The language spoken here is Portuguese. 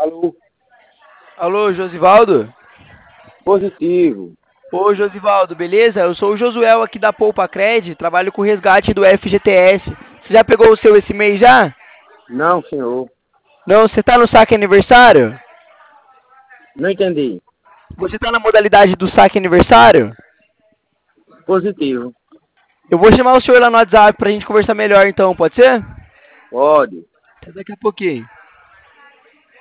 Alô, Alô, Josivaldo? positivo. Ô, Josivaldo, beleza? Eu sou o Josuel aqui da Poupa Cred, trabalho com o resgate do FGTS. Você já pegou o seu esse mês já? Não, senhor. Não, você tá no saque aniversário? Não entendi. Você tá na modalidade do saque aniversário? Positivo. Eu vou chamar o senhor lá no WhatsApp pra gente conversar melhor então, pode ser? Pode. Até daqui a pouquinho.